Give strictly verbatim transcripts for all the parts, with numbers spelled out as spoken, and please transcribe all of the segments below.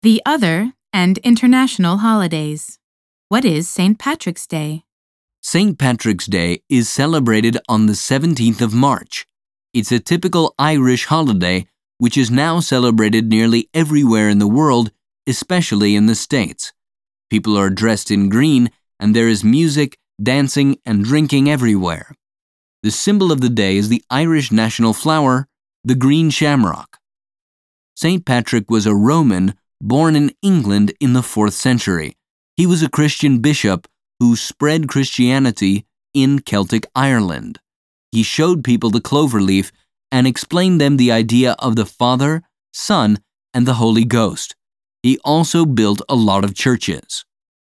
The other and international holidays. What is Saint Patrick's Day? Saint Patrick's Day is celebrated on the seventeenth of March. It's a typical Irish holiday which is now celebrated nearly everywhere in the world, especially in the States. People are dressed in green and there is music, dancing, and drinking everywhere. The symbol of the day is the Irish national flower, the green shamrock. Saint Patrick was a Roman born in England in the fourth century. He was a Christian bishop who spread Christianity in Celtic Ireland. He showed people the clover leaf and explained them the idea of the Father, Son, and the Holy Ghost. He also built a lot of churches.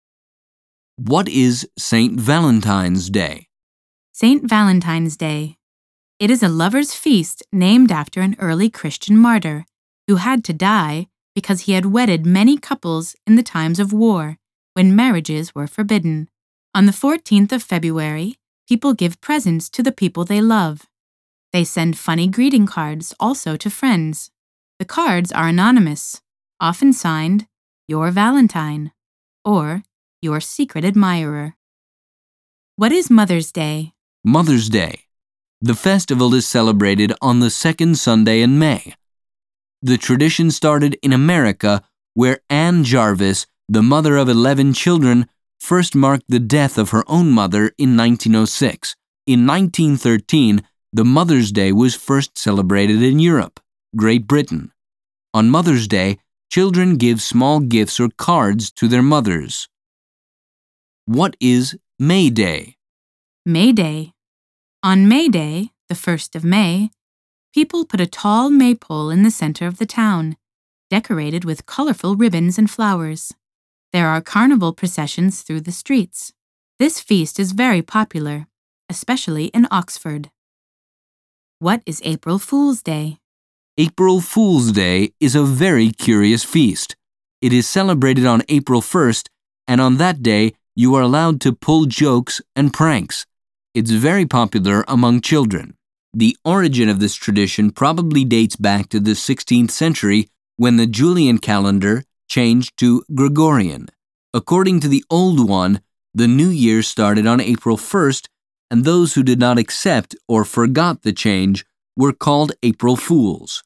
What is Saint Valentine's Day? Saint Valentine's Day. It is a lover's feast named after an early Christian martyr who had to die because he had wedded many couples in the times of war when marriages were forbidden. On the fourteenth of February, people give presents to the people they love. They send funny greeting cards also to friends. The cards are anonymous, often signed, Your Valentine, or Your Secret Admirer. What is Mother's Day? Mother's Day. The festival is celebrated on the second Sunday in May. The tradition started in America, where Anne Jarvis, the mother of eleven children, first marked the death of her own mother in nineteen oh six. In nineteen thirteen, the Mother's Day was first celebrated in Europe, Great Britain. On Mother's Day, children give small gifts or cards to their mothers. What is May Day? May Day. On May Day, the first of May, people put a tall maypole in the center of the town, decorated with colorful ribbons and flowers. There are carnival processions through the streets. This feast is very popular, especially in Oxford. What is April Fool's Day? April Fool's Day is a very curious feast. It is celebrated on April first, and on that day you are allowed to pull jokes and pranks. It's very popular among children. The origin of this tradition probably dates back to the sixteenth century when the Julian calendar changed to Gregorian. According to the old one, the new year started on April first, and those who did not accept or forgot the change were called April Fools.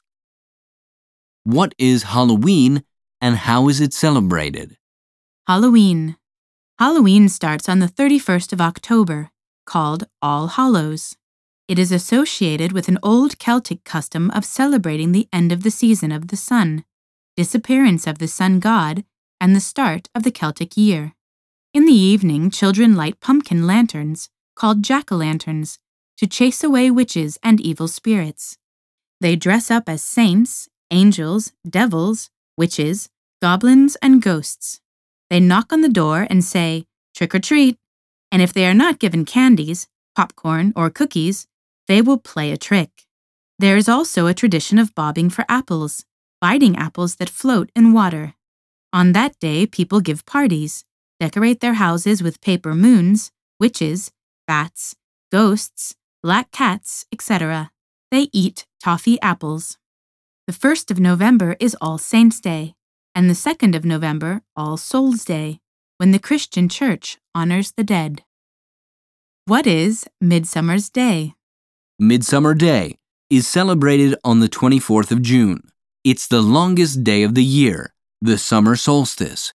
What is Halloween and how is it celebrated? Halloween. Halloween starts on the thirty-first of October, called All Hallows. It is associated with an old Celtic custom of celebrating the end of the season of the sun, disappearance of the sun god, and the start of the Celtic year. In the evening, children light pumpkin lanterns, called jack-o'-lanterns, to chase away witches and evil spirits. They dress up as saints, angels, devils, witches, goblins, and ghosts. They knock on the door and say, "Trick or treat," and if they are not given candies, popcorn, or cookies, they will play a trick. There is also a tradition of bobbing for apples, biting apples that float in water. On that day, people give parties, decorate their houses with paper moons, witches, bats, ghosts, black cats, et cetera. They eat toffee apples. The first of November is All Saints' Day, and the second of November, All Souls' Day, when the Christian Church honors the dead. What is Midsummer's Day? Midsummer Day is celebrated on the twenty-fourth of June. It's the longest day of the year, the summer solstice.